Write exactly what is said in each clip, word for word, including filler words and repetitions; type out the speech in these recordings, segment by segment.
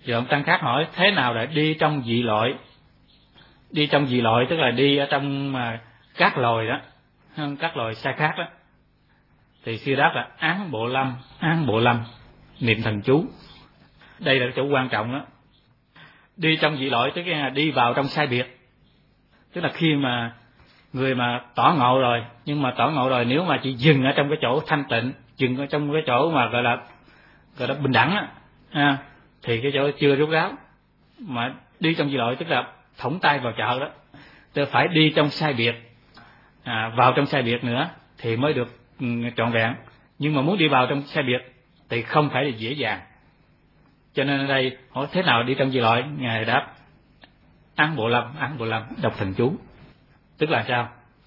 Rồi ông tăng khác hỏi thế nào để đi trong dị loại? Đi trong dị loại tức là đi ở trong mà các loài đó, không các loài sai khác đó. Thì sư đáp là án bộ lâm, án bộ lâm, niệm thần chú. Đây là chỗ quan trọng đó. Đi trong dị loại tức là đi vào trong sai biệt. Tức là khi mà người mà tỏ ngộ rồi, nhưng mà tỏ ngộ rồi nếu mà chỉ dừng ở trong cái chỗ thanh tịnh, dừng ở trong cái chỗ mà gọi là gọi là bình đẳng á, à, thì cái chỗ chưa rốt ráo. Mà đi trong dị loại tức là thõng tay vào chợ đó, tức phải đi trong sai biệt, à, vào trong sai biệt nữa thì mới được ừ, trọn vẹn. Nhưng mà muốn đi vào trong sai biệt thì không phải là dễ dàng. Cho nên ở đây hỏi thế nào đi trong dị loại, ngài đáp án bộ lâm, án bộ lâm, đọc thần chú. Tức là sao?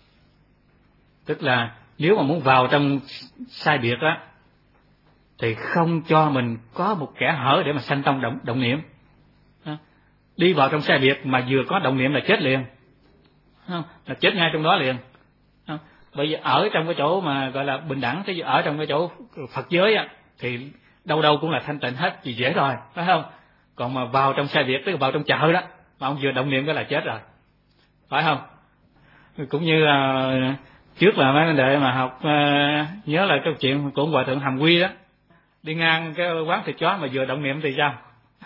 Tức là nếu mà muốn vào trong sai biệt á thì không cho mình có một kẻ hở để mà sanh tông động, động niệm. Đi vào trong sai biệt mà vừa có động niệm là chết liền, không? Là chết ngay trong đó liền. Không? Bởi vì ở trong cái chỗ mà gọi là bình đẳng, cái ở trong cái chỗ Phật giới á thì đâu đâu cũng là thanh tịnh hết thì dễ rồi, phải không? Còn mà vào trong sai biệt tức là vào trong chợ đó, mà ông vừa động niệm cái là chết rồi, phải không? Cũng như là trước là mấy đệ mà học uh, nhớ là cái chuyện của hòa thượng Hàm Quy đó, đi ngang cái quán thịt chó mà vừa động niệm thì sao?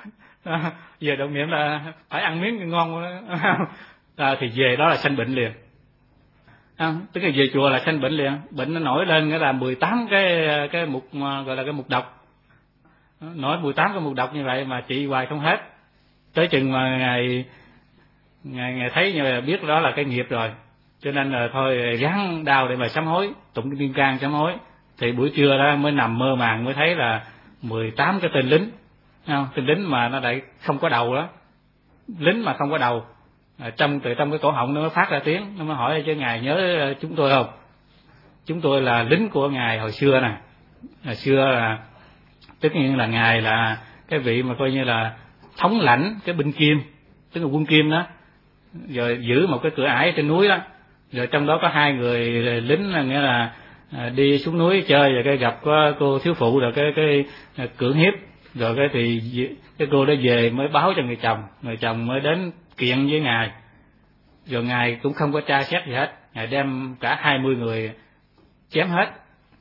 Vừa động niệm là phải ăn miếng ngon à, thì về đó là sanh bệnh liền. À, tức là về chùa là sanh bệnh liền, bệnh nó nổi lên cái là mười tám cái cái mục gọi là cái mục độc, nổi mười tám cái mục độc như vậy mà trị hoài không hết, tới chừng mà ngài ngài ngài thấy như là biết đó là cái nghiệp rồi, cho nên là thôi ráng đau để mà sám hối, tụng Kim Cang sám hối. Thì buổi trưa đó mới nằm mơ màng mới thấy là mười tám cái tên lính, không? Tên lính mà nó lại không có đầu đó, lính mà không có đầu, à, trong từ trong cái cổ họng nó mới phát ra tiếng, nó mới hỏi chứ ngài nhớ chúng tôi không? Chúng tôi là lính của ngài hồi xưa nè, hồi xưa là tất nhiên là ngài là cái vị mà coi như là thống lãnh cái binh Kim, tức là quân Kim đó, rồi giữ một cái cửa ải trên núi đó, rồi trong đó có hai người lính nghĩa là đi xuống núi chơi rồi cái gặp có cô thiếu phụ rồi cái cái cưỡng hiếp, rồi cái thì cái cô đó về mới báo cho người chồng, người chồng mới đến kiện với ngài, rồi ngài cũng không có tra xét gì hết, ngài đem cả hai mươi người chém hết.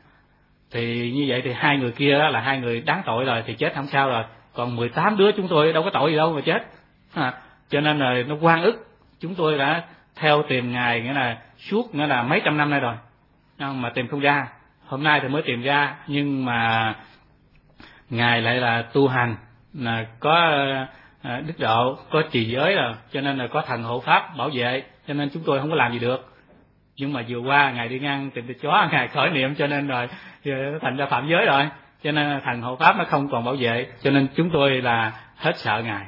Thì như vậy thì hai người kia đó là hai người đáng tội rồi thì chết không sao rồi, còn mười tám đứa chúng tôi đâu có tội gì đâu mà chết, à, cho nên là nó oan ức. Chúng tôi đã theo tìm ngài nghĩa là suốt nghĩa là mấy trăm năm nay rồi mà tìm không ra, hôm nay thì mới tìm ra, nhưng mà ngài lại là tu hành, là có đức độ, có trì giới rồi, cho nên là có thần hộ pháp bảo vệ, cho nên chúng tôi không có làm gì được. Nhưng mà vừa qua ngài đi ngang tìm thịt chó, ngài khởi niệm cho nên rồi thành ra phạm giới rồi, cho nên thần hộ pháp nó không còn bảo vệ, cho nên chúng tôi là hết sợ ngài.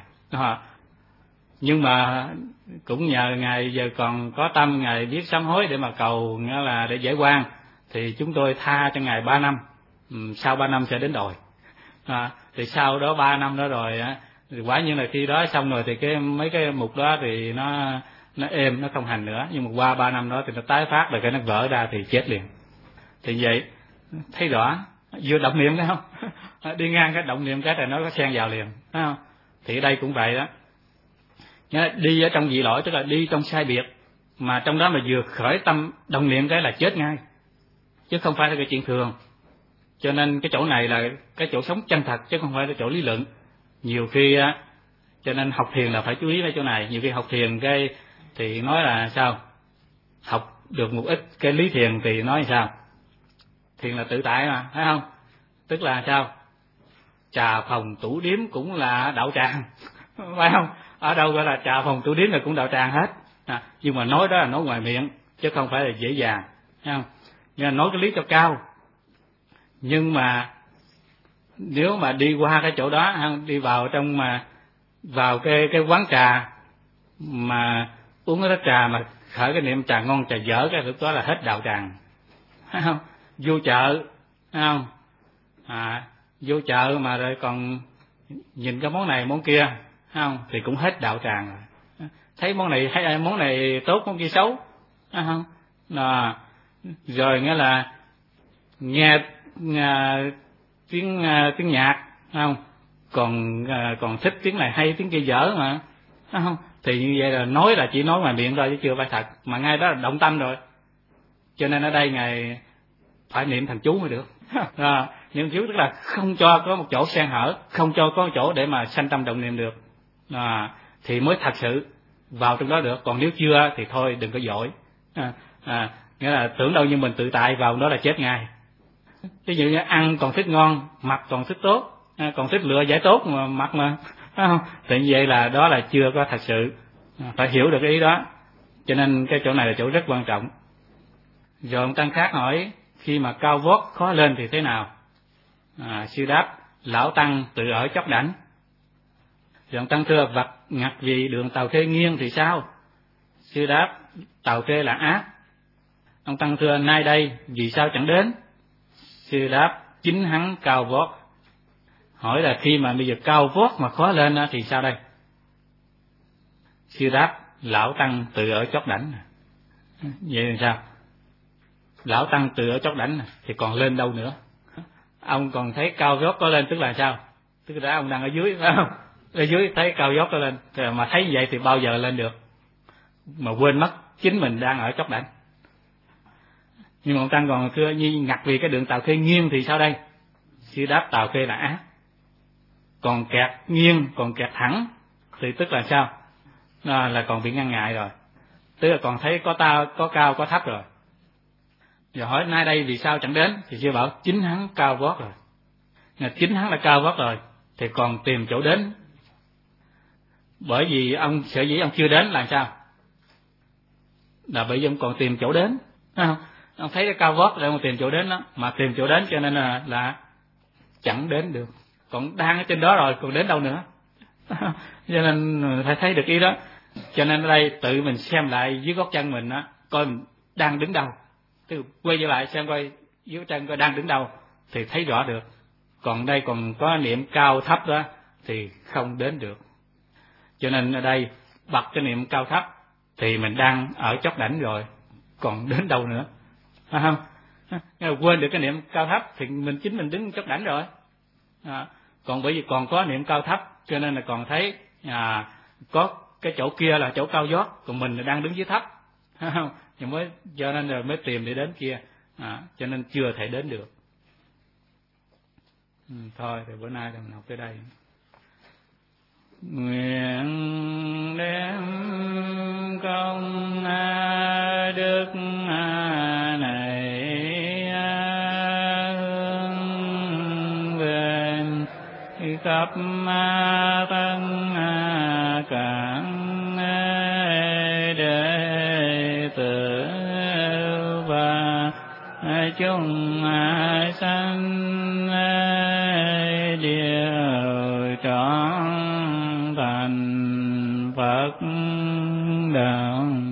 Nhưng mà cũng nhờ ngài giờ còn có tâm, ngài biết sám hối để mà cầu nghĩa là để giải oan, thì chúng tôi tha cho ngài ba năm, sau ba năm sẽ đến đồi. À, thì sau đó ba năm đó rồi á, thì quả nhiên là khi đó xong rồi thì cái mấy cái mục đó thì nó nó êm, nó không hành nữa, nhưng mà qua ba năm đó thì nó tái phát rồi cái nó vỡ ra thì chết liền. Thì vậy thấy rõ, vừa động niệm cái không đi ngang cái động niệm cái thì nó có xen vào liền, thấy không? Thì ở đây cũng vậy đó, đi ở trong dị loại tức là đi trong sai biệt, mà trong đó mà vừa khởi tâm đồng niệm cái là chết ngay, chứ không phải là cái chuyện thường. Cho nên cái chỗ này là cái chỗ sống chân thật chứ không phải là chỗ lý luận. Nhiều khi á, cho nên học thiền là phải chú ý cái chỗ này. Nhiều khi học thiền cái thì nói là sao, học được một ít cái lý thiền thì nói sao, thiền là tự tại mà, thấy không? Tức là sao, trà phòng tủ điếm cũng là đạo tràng phải không? Ở đâu gọi là trà phòng tủ điếm là cũng đạo tràng hết, à, nhưng mà nói đó là nói ngoài miệng chứ không phải là dễ dàng, thấy không? Nhưng mà nói cái lý cho cao. Nhưng mà nếu mà đi qua cái chỗ đó, đi vào trong mà vào cái cái quán trà mà uống cái tách trà mà khởi cái niệm trà ngon trà dở, cái lúc đó là hết đạo tràng, thấy không? Vô chợ, thấy không? À, vô chợ mà rồi còn nhìn cái món này món kia, thấy không? Thì cũng hết đạo tràng rồi. Thấy món này thấy món này tốt món kia xấu, thấy không? À, rồi nghĩa là nghe, nghe tiếng tiếng nhạc, không? còn à, còn thích tiếng này hay tiếng kia dở mà, đúng không? Thì như vậy là nói là chỉ nói ngoài miệng thôi chứ chưa phải thật, mà ngay đó là động tâm rồi. Cho nên ở đây ngài phải niệm thần chú mới được. À, niệm chú tức là không cho có một chỗ xen hở, không cho có một chỗ để mà sanh tâm động niệm được, à, thì mới thật sự vào trong đó được. Còn nếu chưa thì thôi đừng có dội. À, à, nghĩa là tưởng đâu như mình tự tại vào đó là chết ngay. Ví dụ như ăn còn thích ngon, mặc còn thích tốt, à, còn thích lựa giải tốt mà mặc mà, không? Thì như vậy là đó là chưa có thật sự. À, phải hiểu được cái ý đó. Cho nên cái chỗ này là chỗ rất quan trọng. Rồi ông tăng khác hỏi khi mà cao vót khó lên thì thế nào? À, sư đáp lão tăng tự ở chóp đảnh. Rồi ông tăng thưa vật ngặt vì đường tàu khê nghiêng thì sao? Sư đáp tàu khê là ác. Ông tăng thưa nay đây vì sao chẳng đến? Sư đáp chính hắn cao vót. Hỏi là khi mà bây giờ cao vót mà khó lên thì sao đây? Sư đáp lão tăng tự ở chóp đảnh. Vậy là sao? Lão tăng tự ở chóp đảnh thì còn lên đâu nữa? Ông còn thấy cao vót có lên tức là sao? Tức là ông đang ở dưới, phải không? Ở dưới thấy cao vót có lên, mà thấy vậy thì bao giờ lên được? Mà quên mất chính mình đang ở chóp đảnh. Nhưng mà ông tăng còn thưa như ngặt vì cái đường tàu khê nghiêng thì sao đây? Sư đáp tàu khê là ác. Còn kẹt nghiêng, còn kẹt thẳng thì tức là sao? À, là còn bị ngăn ngại rồi, tức là còn thấy có ta có cao có thấp rồi. Giờ hỏi nay đây vì sao chẳng đến? Thì sư bảo chính hắn cao vót rồi. Là chính hắn là cao vót rồi thì còn tìm chỗ đến. Bởi vì ông sở dĩ ông chưa đến là sao? Là bởi vì ông còn tìm chỗ đến, không? Ông thấy cái cao vót để ông tìm chỗ đến đó, mà tìm chỗ đến cho nên là là chẳng đến được. Còn đang ở trên đó rồi còn đến đâu nữa? Cho nên phải thấy được ý đó. Cho nên ở đây tự mình xem lại dưới gót chân mình á, coi mình đang đứng đâu. Tức quay trở lại xem coi dưới chân coi đang đứng đâu thì thấy rõ được. Còn đây còn có niệm cao thấp đó thì không đến được. Cho nên ở đây bật cái niệm cao thấp thì mình đang ở chóp đảnh rồi, còn đến đâu nữa, phải không? Quên được cái niệm cao thấp thì mình chính mình đứng chóp đảnh rồi. À, còn bởi vì còn có niệm cao thấp cho nên là còn thấy à, có cái chỗ kia là chỗ cao vót, còn mình là đang đứng dưới thấp, phải không? Thì mới cho nên là mới tìm để đến kia, à, cho nên chưa thể đến được. Ừ, thôi thì bữa nay mình học tới đây. Nguyện đem công đức này hướng về khắp tất cả đệ tử và chúng sanh đều trọn thành Phật đạo.